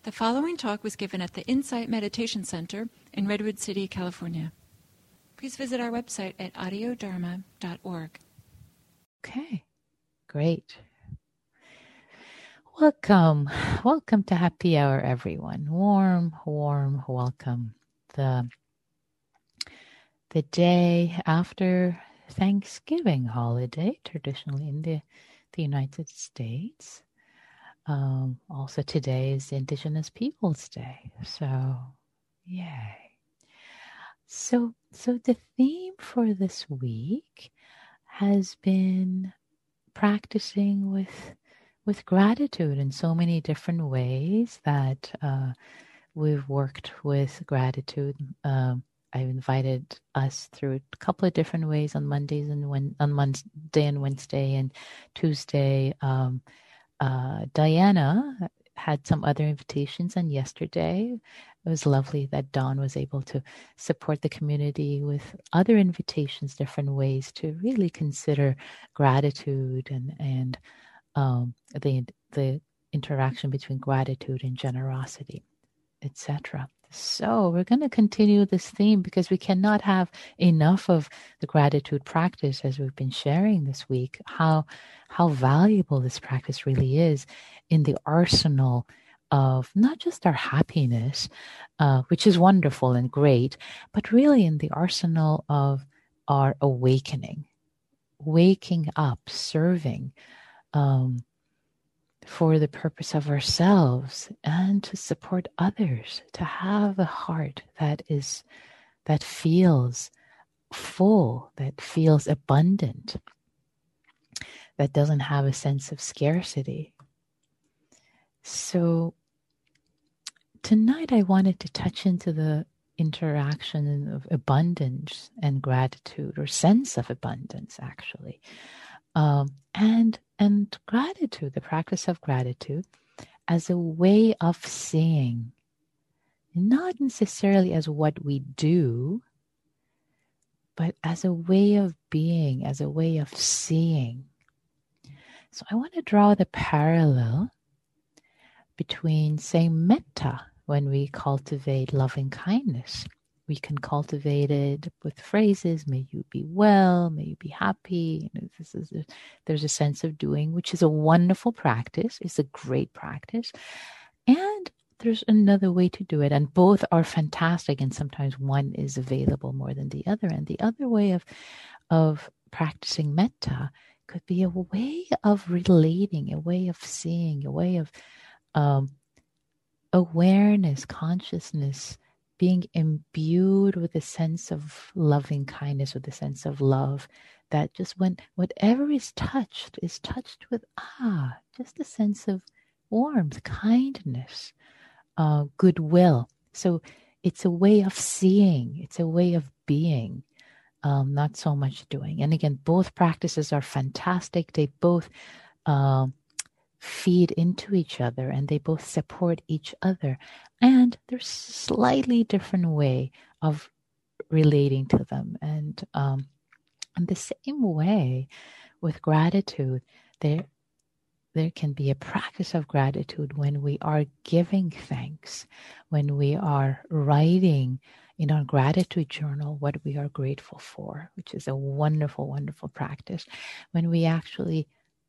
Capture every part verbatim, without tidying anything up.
The following talk was given at the Insight Meditation Center in Redwood City, California. Please visit our website at audio dharma dot org. Okay, great. Welcome. Welcome to Happy Hour, everyone. Warm, warm welcome. The, the day after Thanksgiving holiday, traditionally in the, the United States. Um, also today is Indigenous Peoples Day. So, yay. So, so the theme for this week has been practicing with with gratitude in so many different ways that uh, we've worked with gratitude. Um, I've invited us through a couple of different ways on Mondays and when on Monday and Wednesday and Tuesday. Um, uh, Diana had some other invitations, and yesterday it was lovely that Dawn was able to support the community with other invitations, different ways to really consider gratitude and and um, the the interaction between gratitude and generosity, et cetera. So we're going to continue this theme because we cannot have enough of the gratitude practice, as we've been sharing this week, how how valuable this practice really is in the arsenal of not just our happiness, uh, which is wonderful and great, but really in the arsenal of our awakening, waking up, serving, um, for the purpose of ourselves and to support others, to have a heart that is, that feels full, that feels abundant, that doesn't have a sense of scarcity. So tonight I wanted to touch into the interaction of abundance and gratitude, or sense of abundance, actually. Um, and and gratitude, the practice of gratitude, as a way of seeing, not necessarily as what we do, but as a way of being, as a way of seeing. So I want to draw the parallel between, say, metta, when we cultivate loving kindness. We can cultivate it with phrases, may you be well, may you be happy. You know, this is a, there's a sense of doing, which is a wonderful practice. It's a great practice. And there's another way to do it. And both are fantastic. And sometimes one is available more than the other. And the other way of, of practicing metta could be a way of relating, a way of seeing, a way of um, awareness, consciousness, being imbued with a sense of loving kindness, with a sense of love, that just when whatever is touched is touched with, ah, just a sense of warmth, kindness, uh, goodwill. So it's a way of seeing, it's a way of being, um, not so much doing. And again, both practices are fantastic. They both um, feed into each other, and they both support each other. And there's a slightly different way of relating to them. And um, in the same way with gratitude, there, there can be a practice of gratitude when we are giving thanks, when we are writing in our gratitude journal what we are grateful for, which is a wonderful, wonderful practice. When we actually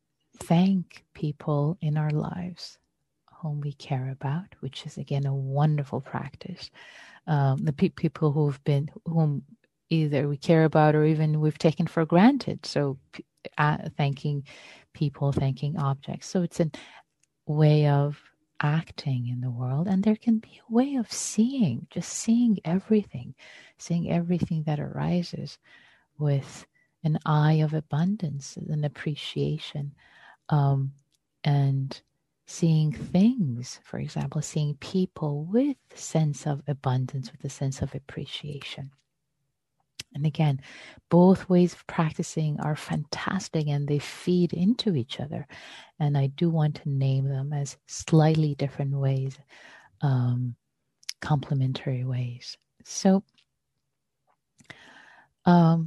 thank people in our lives whom we care about, which is again a wonderful practice. Um, the pe- people who've been, whom either we care about or even we've taken for granted. So uh, thanking people, thanking objects. So it's a way of acting in the world. And there can be a way of seeing, just seeing everything, seeing everything that arises with an eye of abundance, an appreciation. Um, and seeing things, for example, seeing people with a sense of abundance, with a sense of appreciation. And again, both ways of practicing are fantastic and they feed into each other. And I do want to name them as slightly different ways, um, complementary ways. So, um,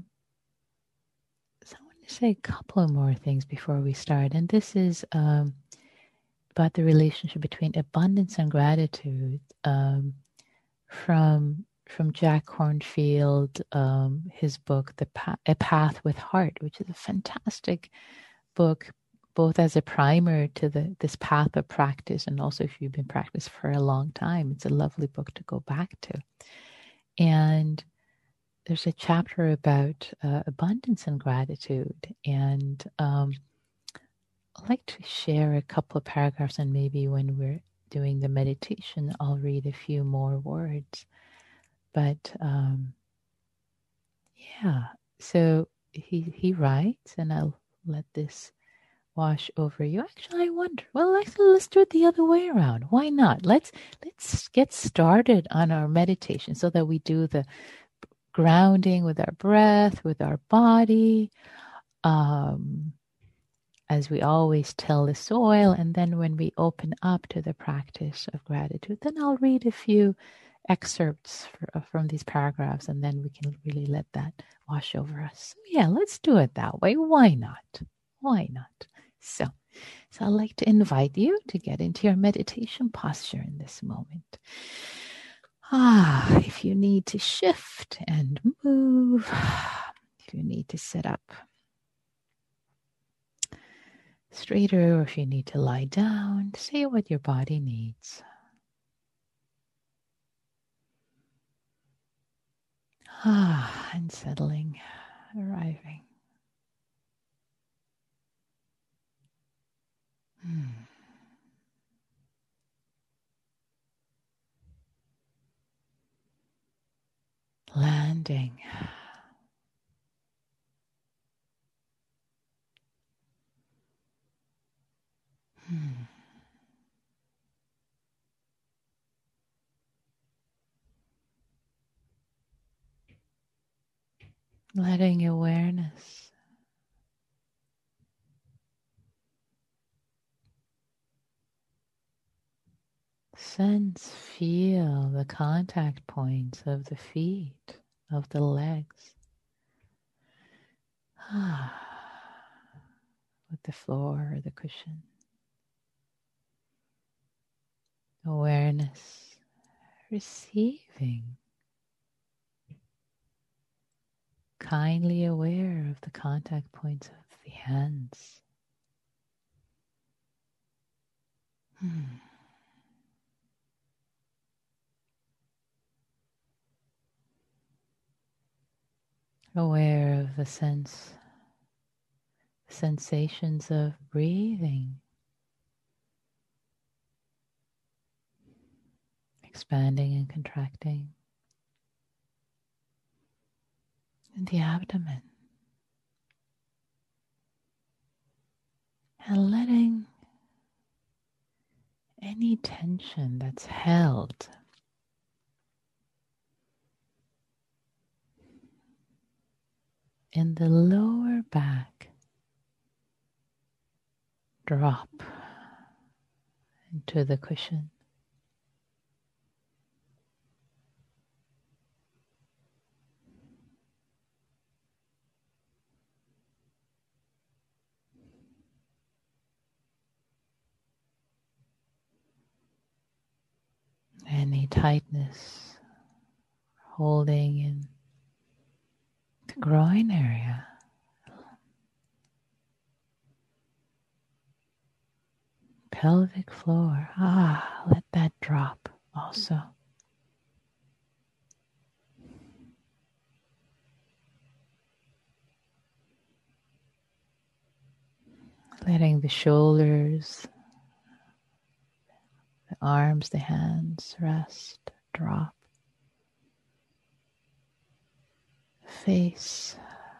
so I want to say a couple of more things before we start. And this is um, about the relationship between abundance and gratitude um, from from Jack Kornfield, um, his book, The pa- A Path with Heart, which is a fantastic book, both as a primer to the this path of practice, and also if you've been practicing for a long time, it's a lovely book to go back to. And there's a chapter about uh, abundance and gratitude, and um, I'd like to share a couple of paragraphs, and maybe when we're doing the meditation, I'll read a few more words. But um, yeah, so he he writes, and I'll let this wash over you. Actually, I wonder. Well, let's let's do it the other way around. Why not? Let's let's get started on our meditation so that we do the grounding with our breath, with our body, um, as we always tell the soil. And then when we open up to the practice of gratitude, then I'll read a few excerpts for, from these paragraphs, and then we can really let that wash over us. So yeah, let's do it that way. Why not? Why not? So, so I'd like to invite you to get into your meditation posture in this moment. Ah, if you need to shift and move, if you need to sit up straighter, or if you need to lie down, say what your body needs. Ah, unsettling, arriving. Hmm. Landing. Hmm. Letting awareness sense, feel the contact points of the feet, of the legs, ah, with the floor or the cushion. Awareness, receiving, kindly aware of the contact points of the hands. Hmm. Aware of the sense, sensations of breathing, expanding and contracting in the abdomen, and letting any tension that's held in the lower back drop into the cushion. Any tightness holding in the groin area. Pelvic floor. Ah, let that drop also. Letting the shoulders, the arms, the hands rest, drop. Face.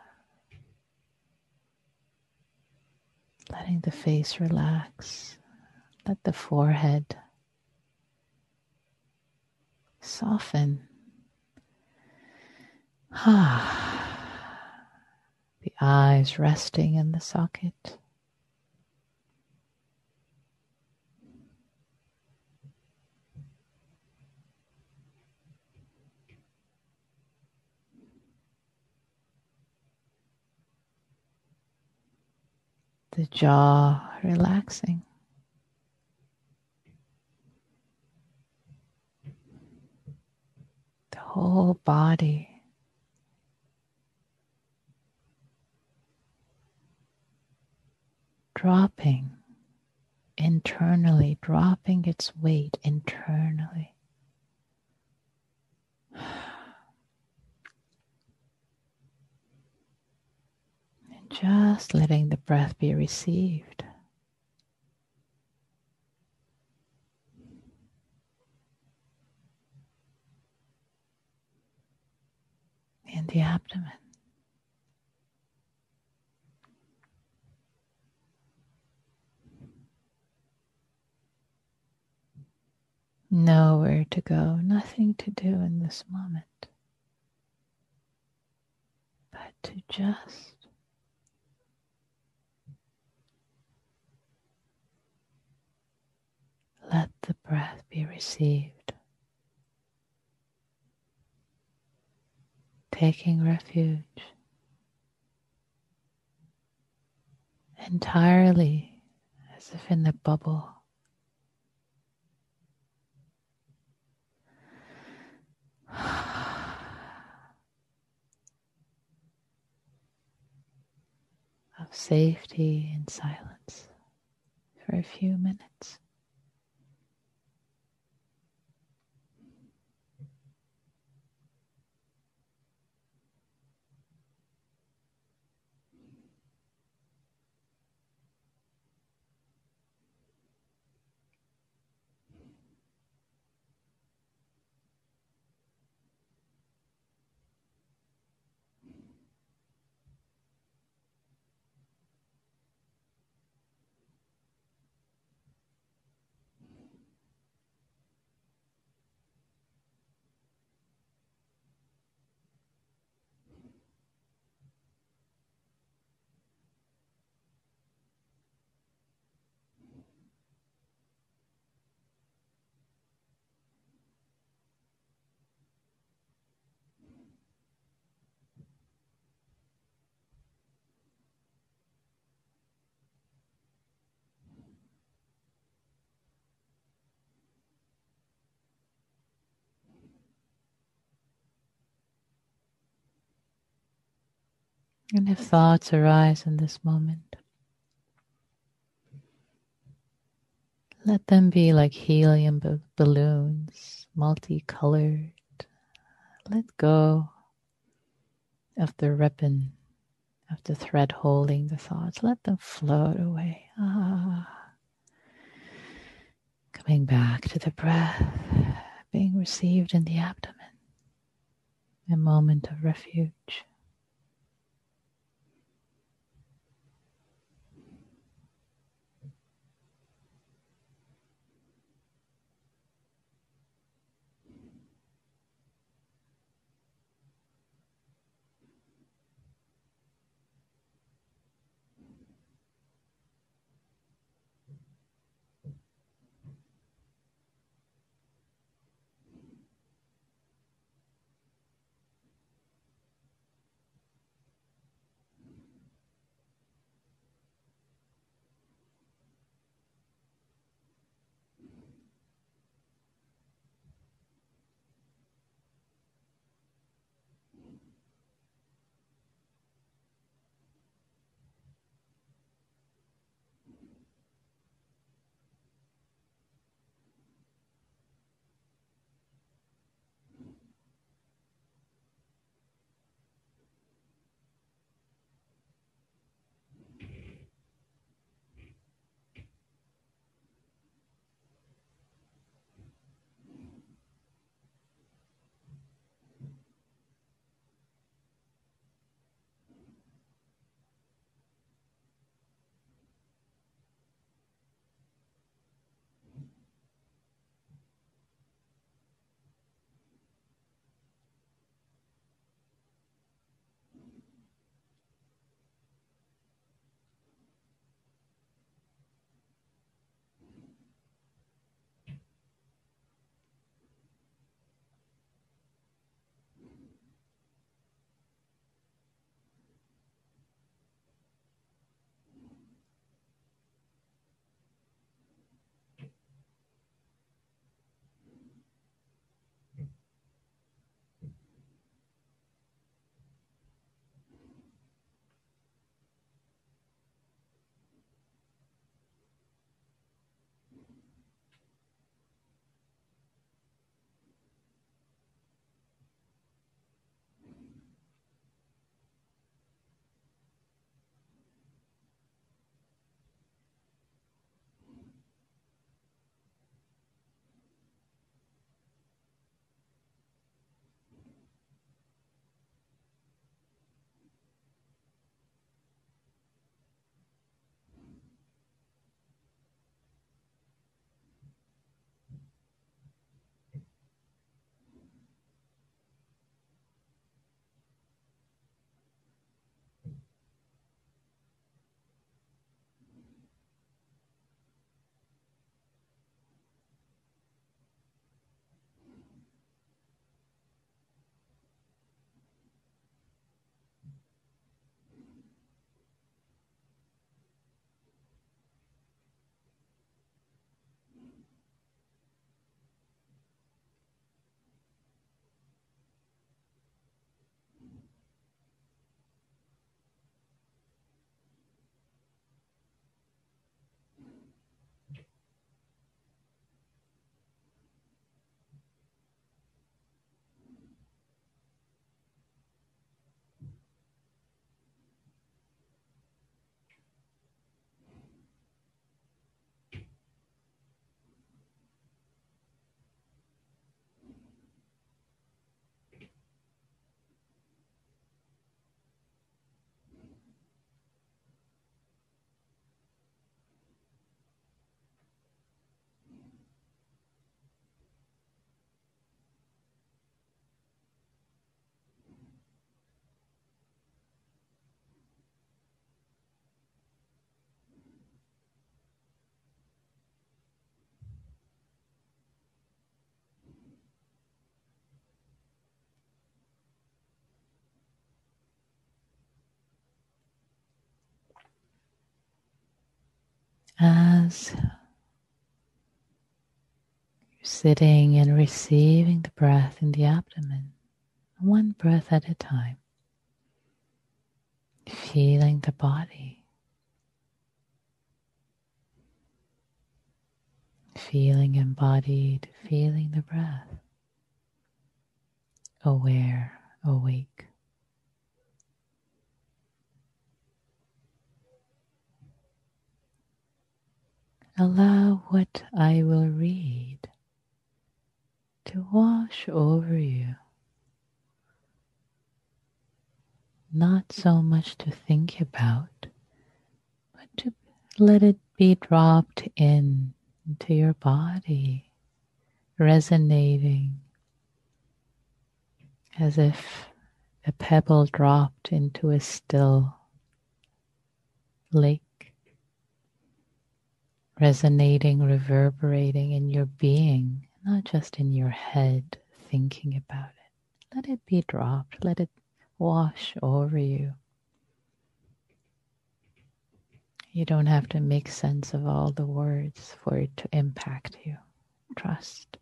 Letting the face relax. Let the forehead soften. Ah, the eyes resting in the socket. The jaw relaxing. whole body. Dropping internally, dropping its weight internally. And just letting the breath be received. In the abdomen. Nowhere to go, nothing to do in this moment, but to just let the breath be received, taking refuge entirely as if in the bubble of safety and silence for a few minutes. And if thoughts arise in this moment, let them be like helium b- balloons, multicolored. Let go of the ribbon, of the thread holding the thoughts. Let them float away. Ah. Coming back to the breath, being received in the abdomen. A moment of refuge. as you're sitting and receiving the breath in the abdomen, one breath at a time, feeling the body, feeling embodied, feeling the breath, aware, awake. Allow what I will read to wash over you. Not so much to think about, but to let it be dropped in into your body, resonating as if a pebble dropped into a still lake. Resonating, reverberating in your being, not just in your head thinking about it. Let it be dropped. Let it wash over you. You don't have to make sense of all the words for it to impact you. Trust.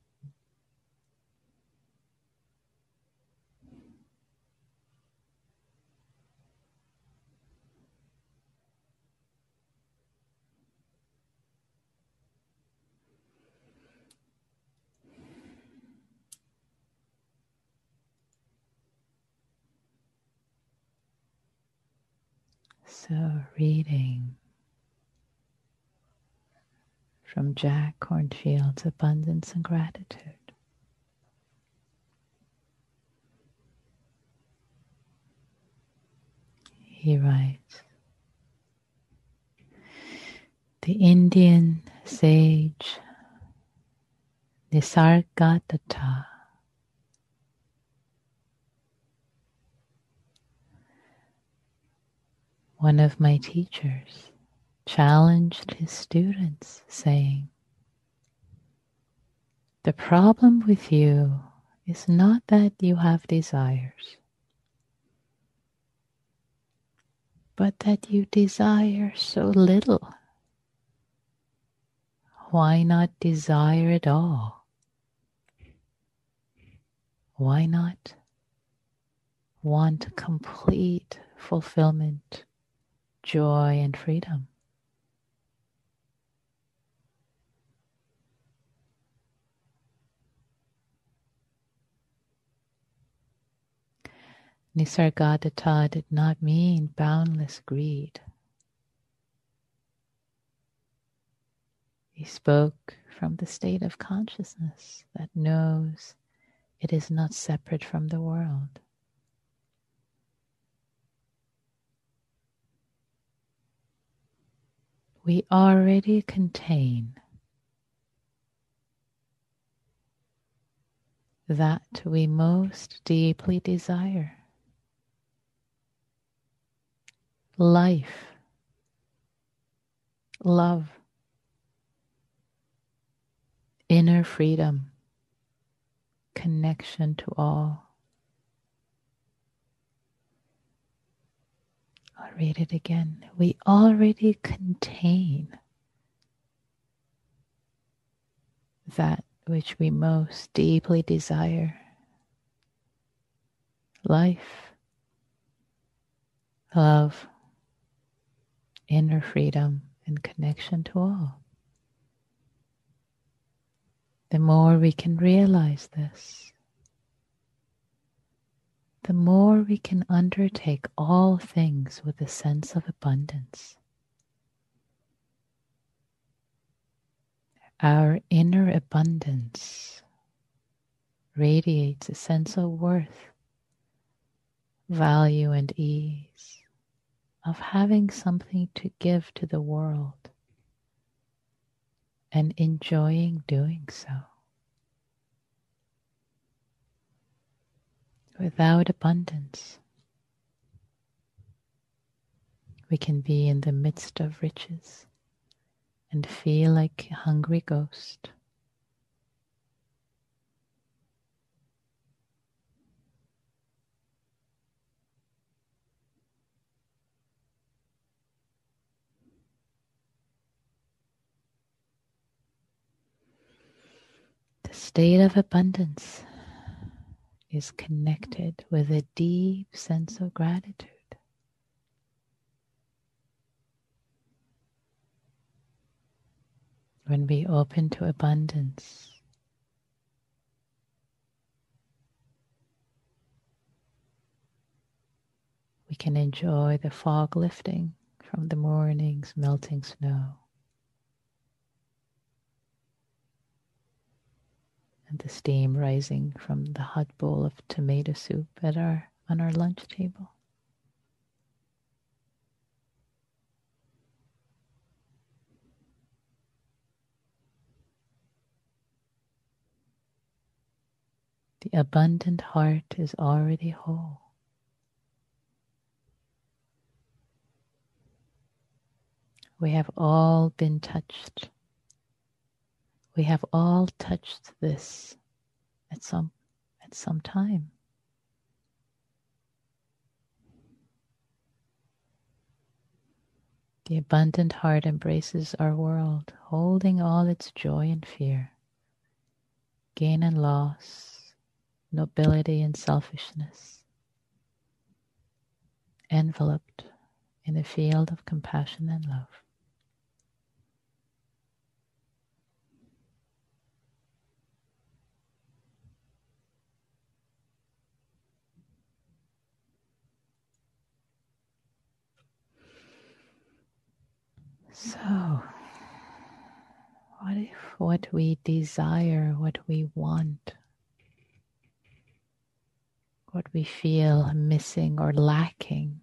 So, reading from Jack Kornfield's Abundance and Gratitude. He writes, the Indian sage Nisargadatta, one of my teachers, challenged his students, saying, the problem with you is not that you have desires, but that you desire so little. Why not desire at all? Why not want complete fulfillment, joy, and freedom? Nisargadatta did not mean boundless greed. He spoke from the state of consciousness that knows it is not separate from the world. We already contain that we most deeply desire. Life, love, inner freedom, connection to all. I'll read it again. We already contain that which we most deeply desire. Life, love, inner freedom, and connection to all. The more we can realize this, the more we can undertake all things with a sense of abundance. Our inner abundance radiates a sense of worth, value, and ease of having something to give to the world and enjoying doing so. Without abundance, we can be in the midst of riches and feel like a hungry ghost. state of abundance is connected with a deep sense of gratitude. When we open to abundance, we can enjoy the fog lifting from the morning's melting snow and the steam rising from the hot bowl of tomato soup at our on our lunch table. The abundant heart is already whole. We have all been touched. We have all touched this at some at some time. The abundant heart embraces our world, holding all its joy and fear, gain and loss, nobility and selfishness, enveloped in a field of compassion and love. So, what if what we desire, what we want, what we feel missing or lacking,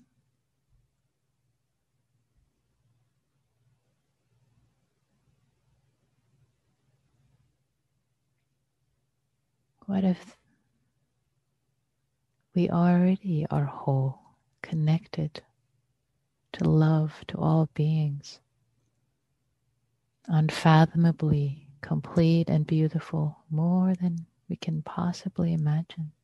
what if we already are whole, connected to love, to all beings, unfathomably complete and beautiful, more than we can possibly imagine?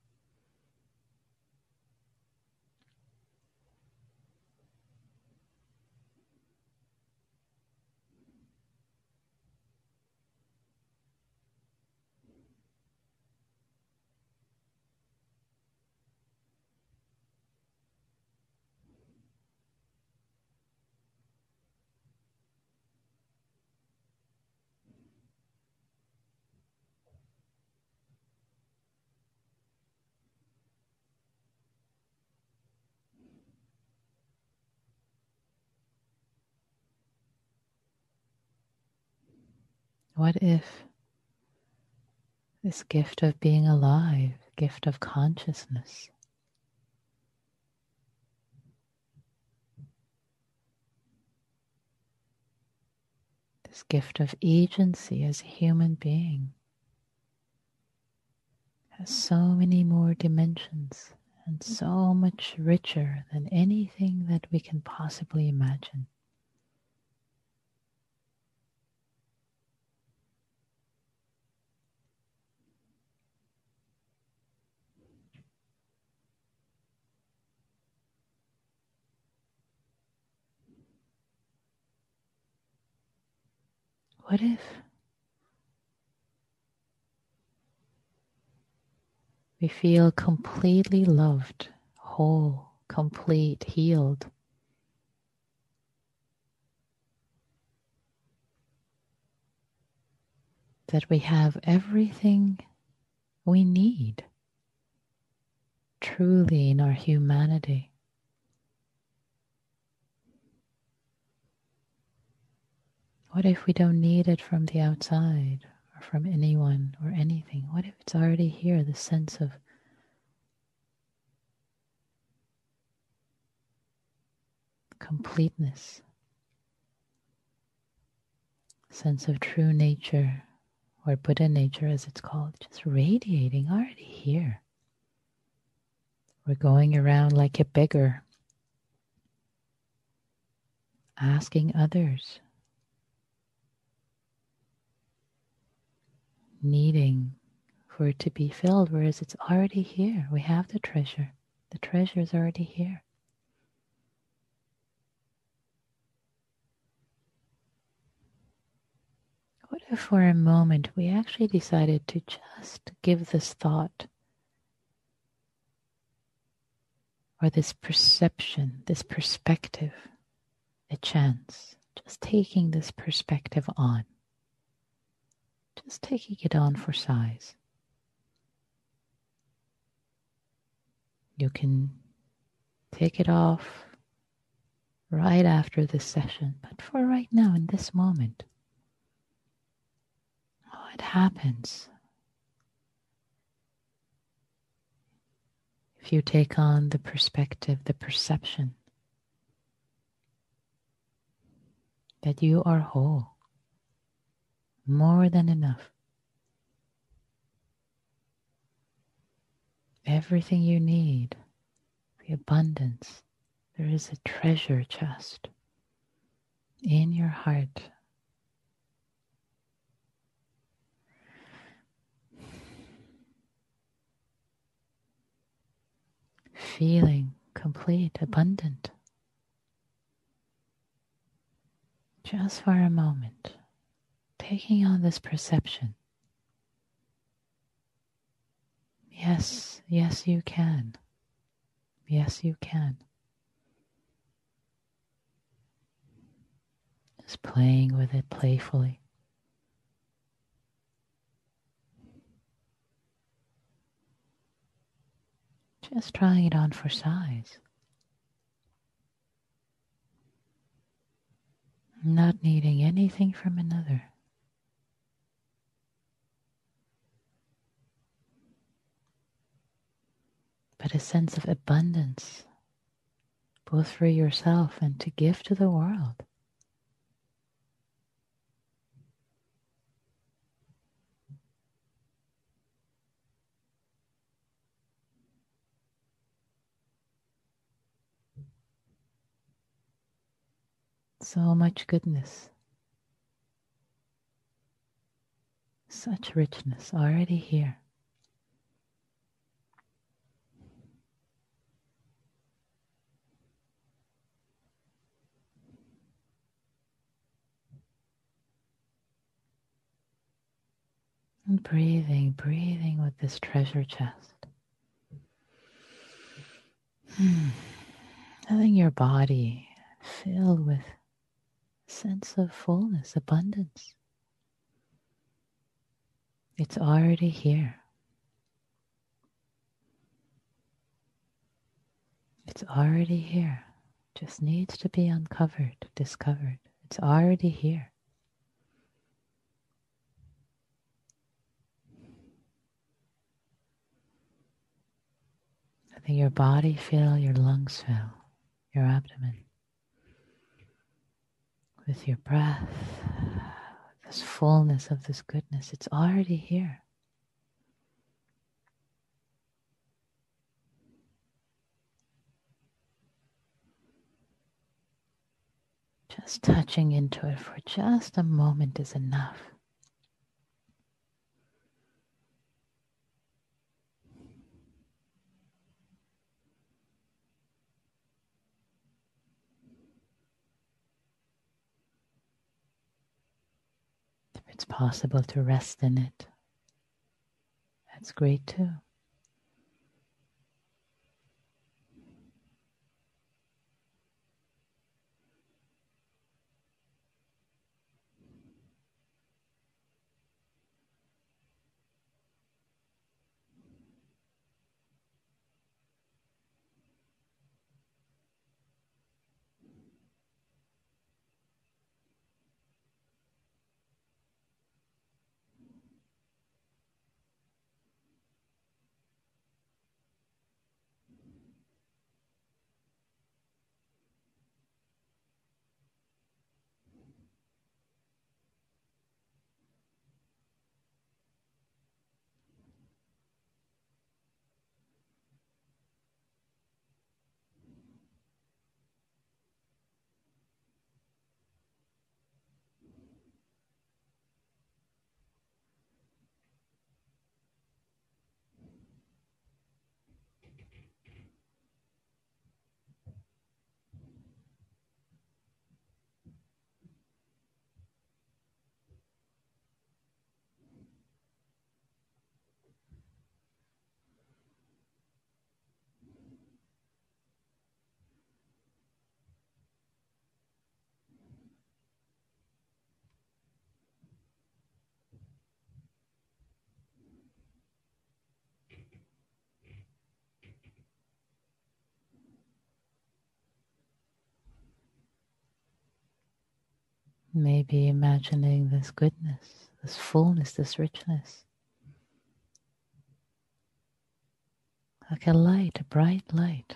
What if this gift of being alive, gift of consciousness, this gift of agency as a human being has so many more dimensions and so much richer than anything that we can possibly imagine? What if we feel completely loved, whole, complete, healed? That we have everything we need truly in our humanity. What if we don't need it from the outside or from anyone or anything? What if it's already here, the sense of completeness, sense of true nature, or Buddha nature as it's called, just radiating already here. We're going around like a beggar, asking others, needing for it to be filled, whereas it's already here. We have the treasure. The treasure is already here. What if for a moment we actually decided to just give this thought or this perception, this perspective, a chance, just taking this perspective on, just taking it on for size. You can take it off right after this session, but for right now, in this moment, what happens if you take on the perspective, the perception that you are whole, more than enough. Everything you need, the abundance, there is a treasure chest in your heart. Feeling complete, abundant. Just for a moment, taking on this perception. Yes, yes you can. Yes you can. Just playing with it playfully. Just trying it on for size. Not needing anything from another. But a sense of abundance, both for yourself and to give to the world. So much goodness, such richness already here. And breathing, breathing with this treasure chest. Hmm. Feeling your body filled with a sense of fullness, abundance. It's already here. It's already here. Just needs to be uncovered, discovered. It's already here. Letting your body fill, your lungs fill, your abdomen. With your breath, this fullness of this goodness, it's already here. Just touching into it for just a moment is enough. If it's possible to rest in it, that's great too. Maybe imagining this goodness, this fullness, this richness, like a light, a bright light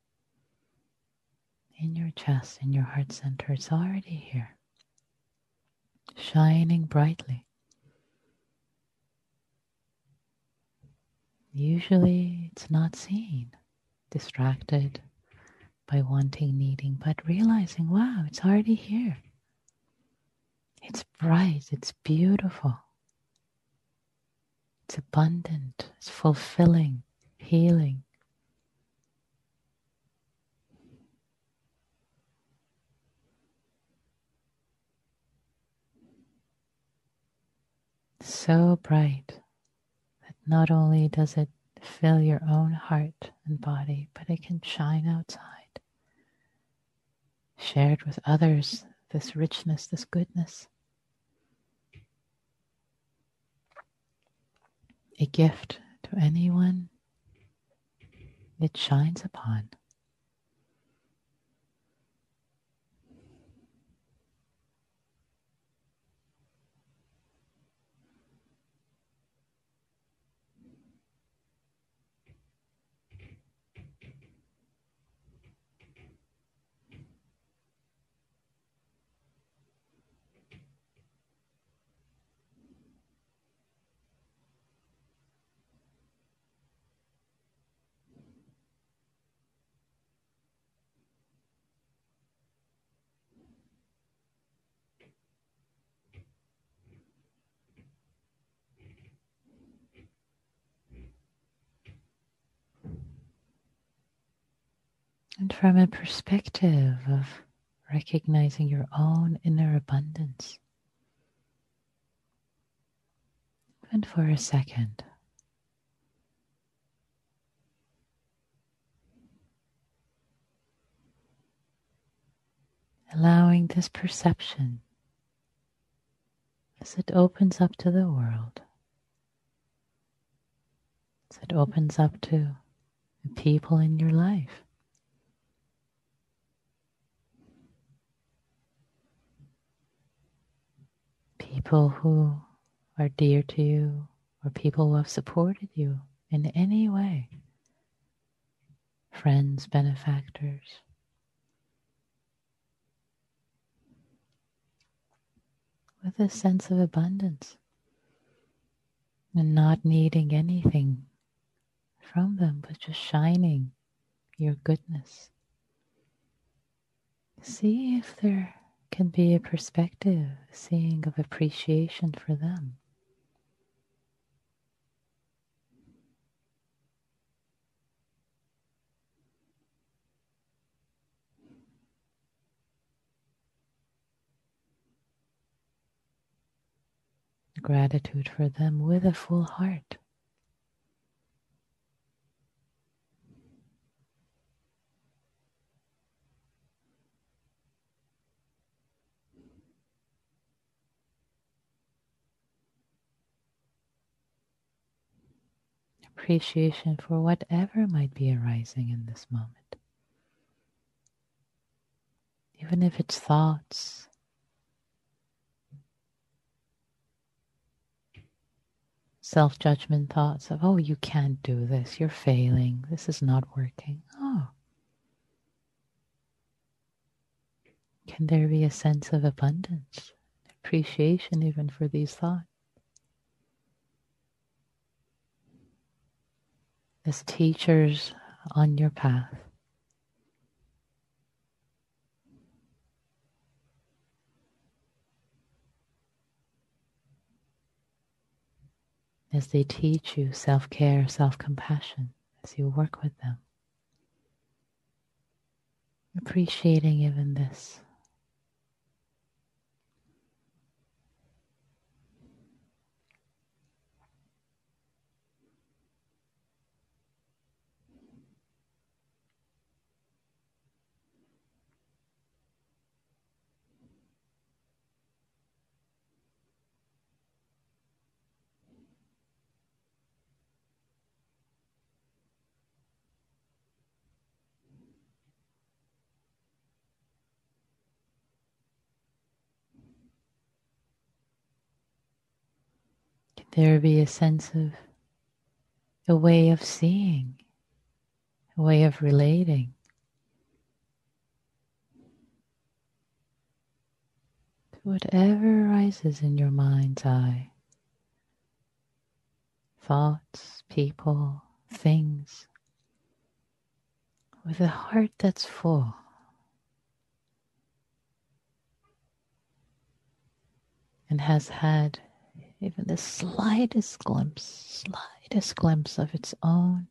in your chest, in your heart center. It's already here, shining brightly. Usually it's not seen, distracted by wanting, needing, but realizing, wow, it's already here. It's bright, it's beautiful, it's abundant, it's fulfilling, healing. So bright that not only does it fill your own heart and body, but it can shine outside, shared with others, this richness, this goodness. A gift to anyone it shines upon. And from a perspective of recognizing your own inner abundance, and for a second, allowing this perception as it opens up to the world, as it opens up to the people in your life. People who are dear to you, or people who have supported you in any way. Friends, benefactors. With a sense of abundance and not needing anything from them, but just shining your goodness. See if there can be a perspective, seeing of appreciation for them. Gratitude for them with a full heart. Appreciation for whatever might be arising in this moment. Even if it's thoughts, self-judgment thoughts of, oh, you can't do this, you're failing, this is not working. Oh, can there be a sense of abundance, appreciation even for these thoughts? As teachers on your path, as they teach you self-care, self-compassion, as you work with them. Appreciating even this. there be a sense of a way of seeing, a way of relating to whatever arises in your mind's eye. Thoughts, people, things, with a heart that's full. And has had even the slightest glimpse, slightest glimpse of its own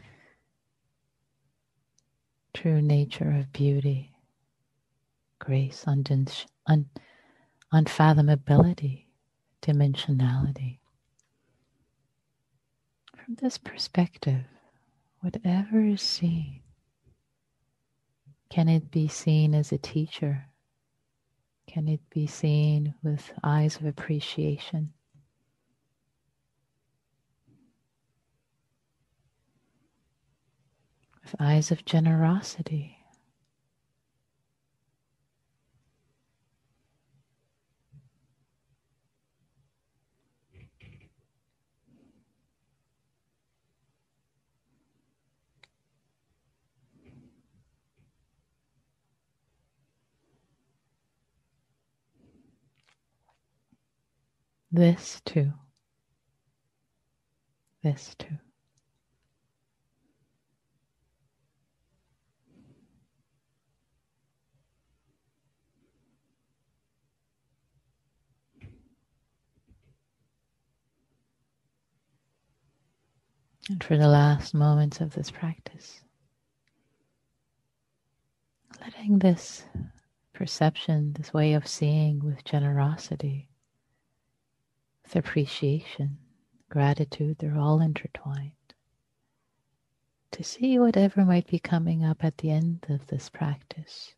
true nature of beauty, grace, undin- un- unfathomability, dimensionality. From this perspective, whatever is seen, can it be seen as a teacher? Can it be seen with eyes of appreciation? With eyes of generosity? This too. This too. And for the last moments of this practice, letting this perception, this way of seeing with generosity, with appreciation, gratitude, they're all intertwined. To see whatever might be coming up at the end of this practice.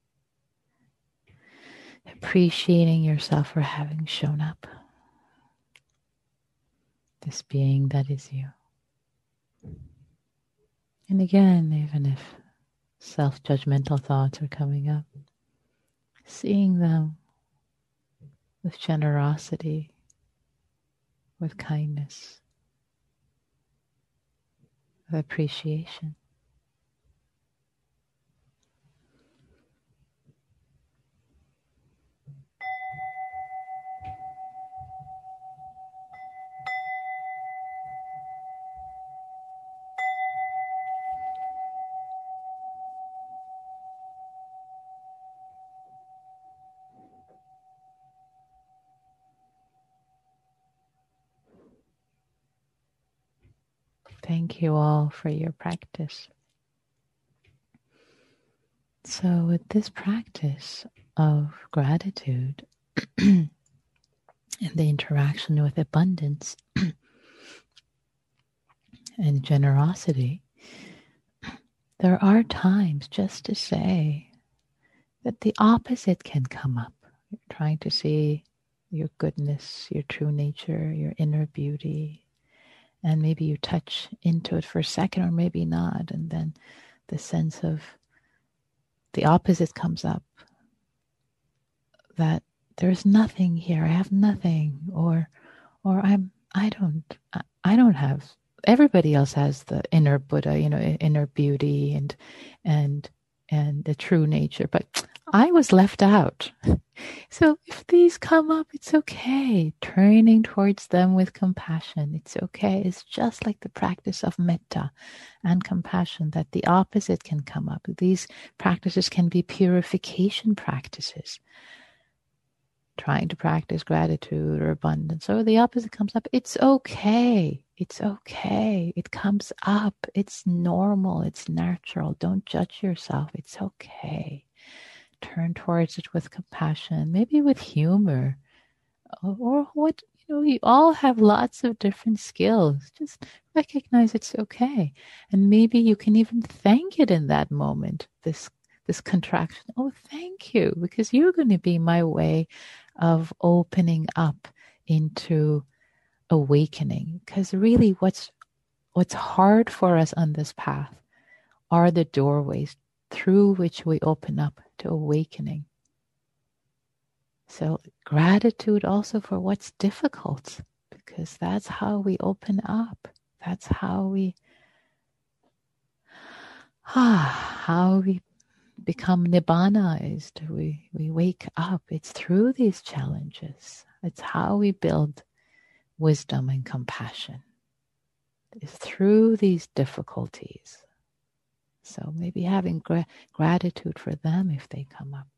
Appreciating yourself for having shown up. This being that is you. And again, even if self-judgmental thoughts are coming up, seeing them with generosity, with kindness, with appreciation. Thank you all for your practice. So with this practice of gratitude and the interaction with abundance and generosity, there are times just to say that the opposite can come up. You're trying to see your goodness, your true nature, your inner beauty, and maybe you touch into it for a second or maybe not, and then the sense of the opposite comes up, that there's nothing here, I have nothing, or or I'm I don't I, I don't have, everybody else has the inner Buddha, you know, inner beauty and and and the true nature, but I was left out. So if these come up, it's okay. Turning towards them with compassion, it's okay. It's just like the practice of metta and compassion, that the opposite can come up. These practices can be purification practices. Trying to practice gratitude or abundance, or the opposite comes up, it's okay. It's okay. It comes up. It's normal. It's natural. Don't judge yourself. It's okay. Turn towards it with compassion, maybe with humor, or what, you know, we all have lots of different skills. Just recognize it's okay. And maybe you can even thank it in that moment, this this contraction. Oh, thank you, because you're going to be my way of opening up into awakening. Because really what's what's hard for us on this path are the doorways through which we open up to awakening. So gratitude also for what's difficult, because that's how we open up. That's how we, ah, how we become nibbanized. We, we wake up. It's through these challenges. It's how we build wisdom and compassion. It's through these difficulties. So maybe having gra- gratitude for them if they come up.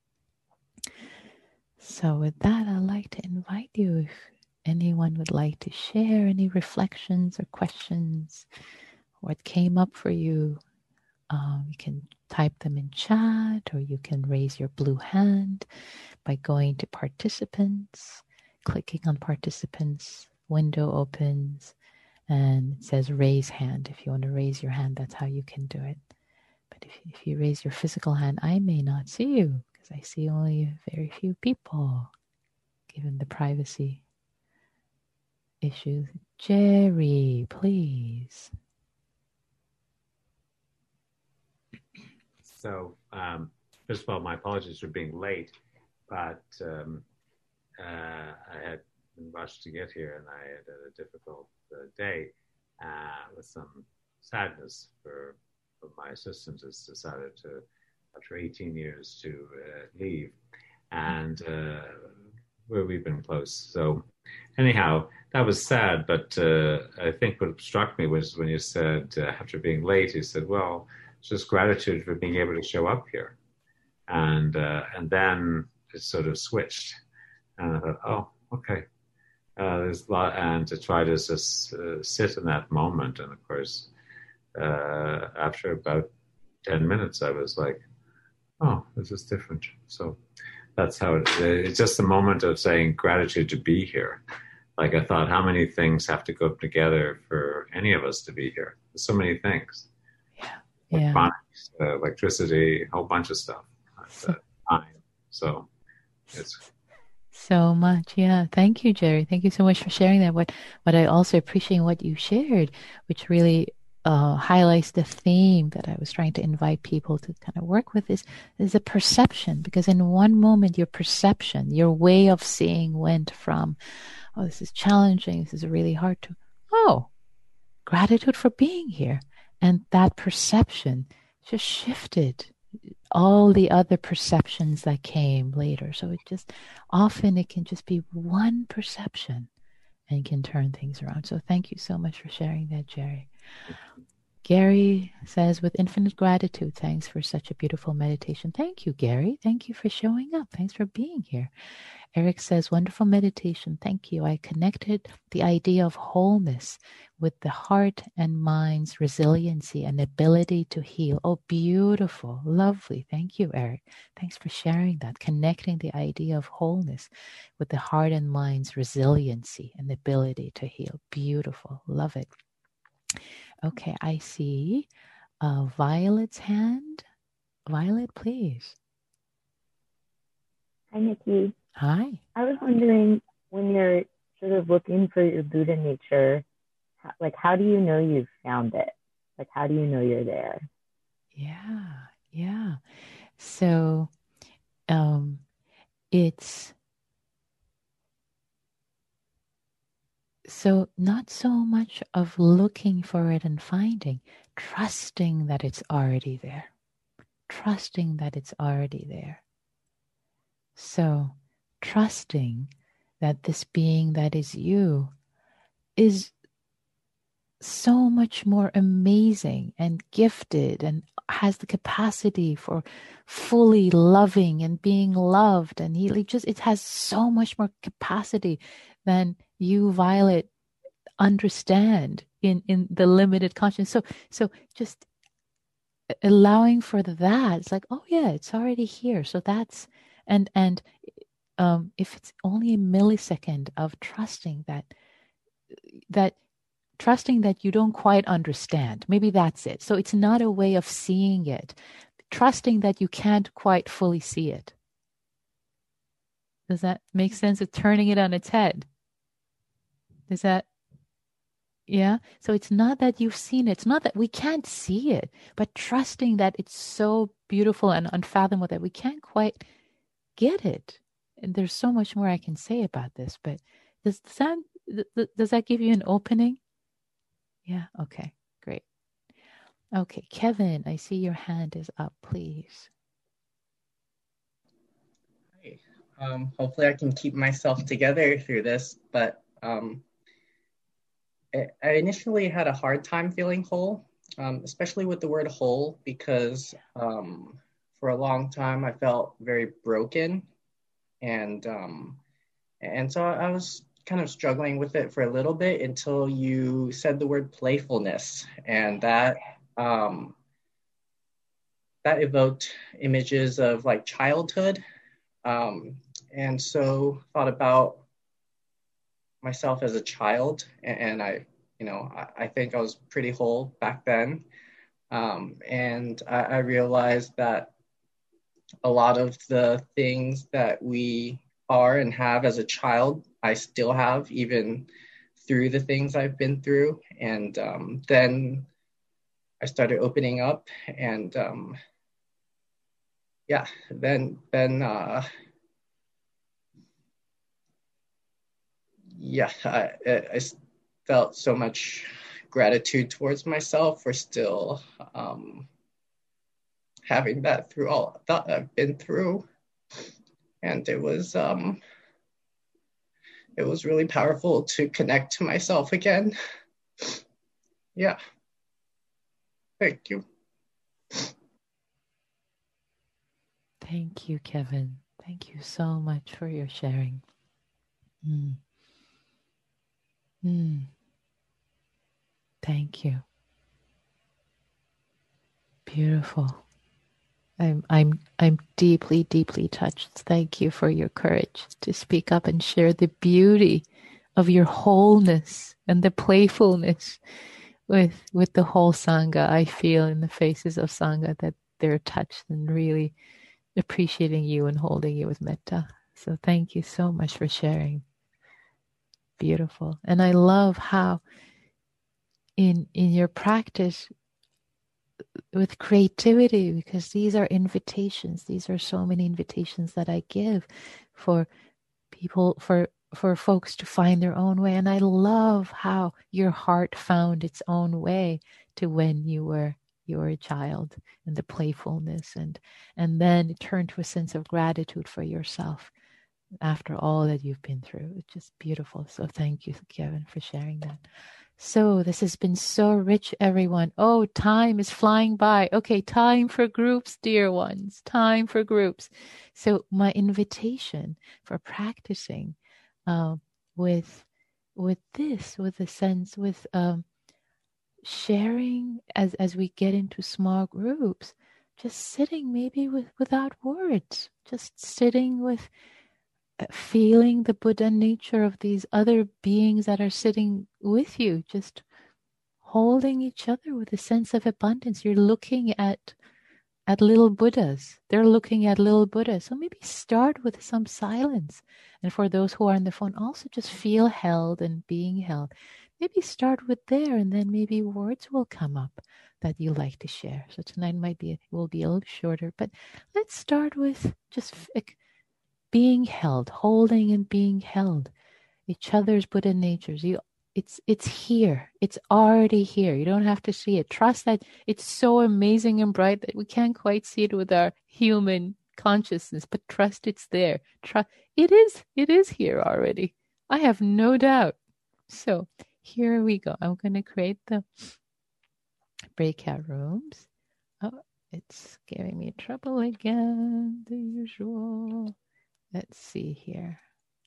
So with that, I'd like to invite you, if anyone would like to share any reflections or questions, what came up for you, um, you can type them in chat, or you can raise your blue hand by going to participants, clicking on participants, window opens, and it says raise hand. If you want to raise your hand, that's how you can do it. But if, if you raise your physical hand, I may not see you because I see only very few people, given the privacy issues. Jerry, please. So, um, first of all, my apologies for being late, but um, uh, I had been rushed to get here, and I had a difficult uh, day uh, with some sadness for, for my assistant has decided to, after eighteen years, to uh, leave, and uh, where we've been close. So, anyhow, that was sad, but uh, I think what struck me was when you said, uh, after being late, you said, well, it's just gratitude for being able to show up here. And uh, and then it sort of switched. And I thought, oh, okay. Uh, there's a lot, and to try to just uh, sit in that moment. And of course, uh, after about ten minutes, I was like, oh, this is different. So that's how it, it's just a moment of saying gratitude to be here. Like I thought, how many things have to go together for any of us to be here? There's so many things. Yeah. Electronics, uh, electricity, a whole bunch of stuff. So, uh, so it's so much. Yeah. Thank you, Jerry. Thank you so much for sharing that. What what I also appreciate what you shared, which really uh, highlights the theme that I was trying to invite people to kind of work with is, is a perception. Because in one moment, your perception, your way of seeing went from, oh, this is challenging, this is really hard, to, oh, gratitude for being here. And that perception just shifted all the other perceptions that came later. So it just, often it can just be one perception and can turn things around. So thank you so much for sharing that, Jerry. Gary says, with infinite gratitude, thanks for such a beautiful meditation. Thank you, Gary. Thank you for showing up. Thanks for being here. Eric says, wonderful meditation. Thank you. I connected the idea of wholeness with the heart and mind's resiliency and ability to heal. Oh, beautiful. Lovely. Thank you, Eric. Thanks for sharing that. Connecting the idea of wholeness with the heart and mind's resiliency and ability to heal. Beautiful. Love it. Okay, I see uh, Violet's hand. Violet, please. Hi, Nikki. Hi. I was wondering, when you're sort of looking for your Buddha nature, how, like, how do you know you've found it? Like, how do you know you're there? Yeah, yeah. So um, it's, so not so much of looking for it and finding, trusting that it's already there. Trusting that it's already there. So trusting that this being that is you is so much more amazing and gifted and has the capacity for fully loving and being loved, and he just, it has so much more capacity than you, Violet, understand in in the limited consciousness. So so just allowing for that, it's like, oh yeah, it's already here. So that's, and and um if it's only a millisecond of trusting that that trusting that you don't quite understand, maybe that's it. So it's not a way of seeing it, trusting that you can't quite fully see it. Does that make sense? Of turning it on its head. Does that, yeah? So it's not that you've seen it. It's not that we can't see it, but trusting that it's so beautiful and unfathomable that we can't quite get it. And there's so much more I can say about this, but does that th- th- does that give you an opening? Yeah. Okay. Great. Okay, Kevin, I see your hand is up. Please. Hi. Um, hopefully, I can keep myself together through this, but um, I, I initially had a hard time feeling whole, um, especially with the word whole, because um, for a long time I felt very broken, and um, and so I was kind of struggling with it for a little bit until you said the word playfulness, and that um, that evoked images of like childhood, um, and so thought about myself as a child, and, and I, you know, I, I think I was pretty whole back then, um, and I, I realized that a lot of the things that we are and have as a child, I still have, even through the things I've been through. And um, then I started opening up, and um, yeah, then then uh, yeah, I, I felt so much gratitude towards myself for still um, having that through all that I've been through. And it was um, it was really powerful to connect to myself again. Yeah. Thank you. Thank you, Kevin. Thank you so much for your sharing. Mm. Mm. Thank you. Beautiful. I'm I'm I'm deeply, deeply touched. Thank you for your courage to speak up and share the beauty of your wholeness and the playfulness with with the whole Sangha. I feel in the faces of Sangha that they're touched and really appreciating you and holding you with metta. So thank you so much for sharing. Beautiful. And I love how in in your practice with creativity, because these are invitations. These are so many invitations that I give for people, for for folks to find their own way. And I love how your heart found its own way to when you were you were a child, and the playfulness, and and then it turned to a sense of gratitude for yourself after all that you've been through. It's just beautiful. So thank you, Kevin, for sharing that. So this has been so rich, everyone. Oh, time is flying by. Okay, time for groups, dear ones. Time for groups. So my invitation for practicing uh, with with this, with a sense, with um, sharing as as we get into small groups, just sitting maybe with without words, just sitting with feeling the Buddha nature of these other beings that are sitting with you, just holding each other with a sense of abundance. You're looking at at little Buddhas. They're looking at little Buddhas. So maybe start with some silence. And for those who are on the phone, also just feel held and being held. Maybe start with there, and then maybe words will come up that you like to share. So tonight might be will be a little shorter, but let's start with just being held, holding and being held, each other's Buddha natures. You, it's it's here. It's already here. You don't have to see it. Trust that it's so amazing and bright that we can't quite see it with our human consciousness, but trust it's there. Trust it is. It is here already. I have no doubt. So here we go. I'm going to create the breakout rooms. Oh, it's giving me trouble again. The usual. Let's see here.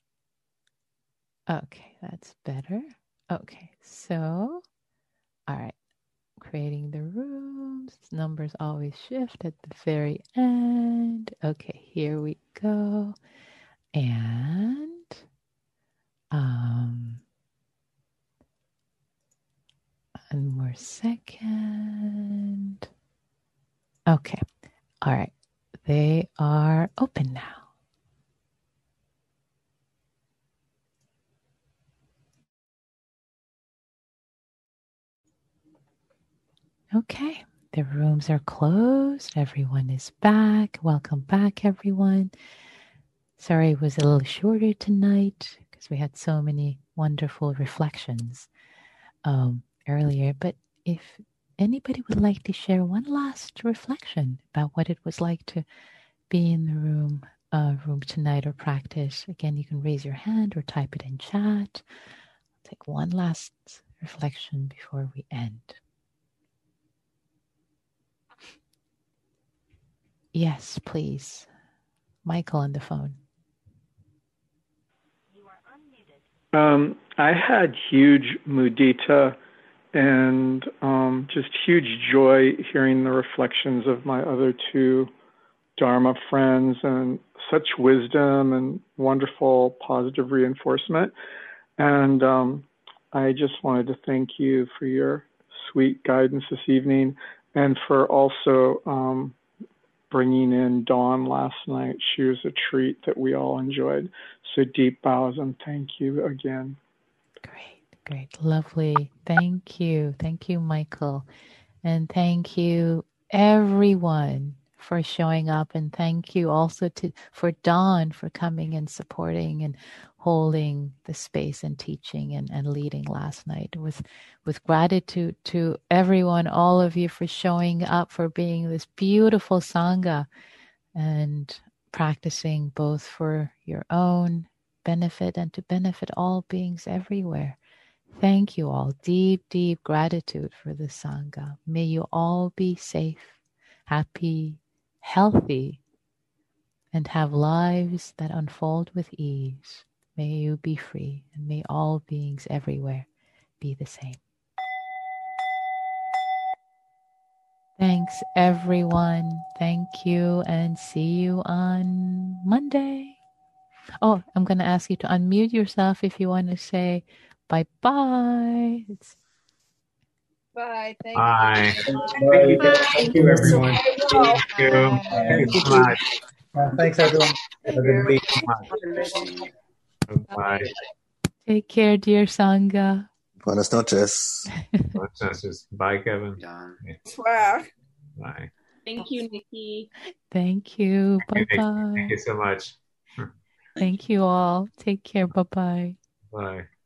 Okay, that's better. Okay, so, all right, creating the rooms. Numbers always shift at the very end. Okay, here we go. And, um, one more second. Okay, all right, they are open now. Okay, the rooms are closed. Everyone is back. Welcome back, everyone. Sorry it was a little shorter tonight because we had so many wonderful reflections um, earlier. But if anybody would like to share one last reflection about what it was like to be in the room uh, room tonight or practice, again, you can raise your hand or type it in chat. I'll take one last reflection before we end. Yes, please. Michael on the phone. Um, I had huge mudita and um, just huge joy hearing the reflections of my other two Dharma friends, and such wisdom and wonderful positive reinforcement. And um, I just wanted to thank you for your sweet guidance this evening, and for also um, bringing in Dawn last night. She was a treat that we all enjoyed. So deep bows and thank you again. Great, great, lovely. Thank you. Thank you, Michael. And thank you, everyone, for showing up. And thank you also to for Dawn for coming and supporting and holding the space and teaching and, and leading last night. With, with gratitude to everyone, all of you, for showing up, for being this beautiful Sangha and practicing both for your own benefit and to benefit all beings everywhere. Thank you all. Deep, deep gratitude for the Sangha. May you all be safe, happy, healthy, and have lives that unfold with ease. May you be free, and may all beings everywhere be the same. Thanks, everyone. Thank you, and see you on Monday. Oh, I'm going to ask you to unmute yourself if you want to say bye-bye. It's Bye. Thank Bye. you. Thank you. Bye. Thank you, everyone. Thank you. Thank you so much. Uh, thanks, everyone. Have a good week. Bye. Take care, dear Sangha. Buenas noches. Buenas noches. Bye, Kevin. Wow. Bye. Thank you, Nikki. Thank you. Thank you, Bye-bye. Thank you so much. Thank you all. Take care. Bye-bye. Bye.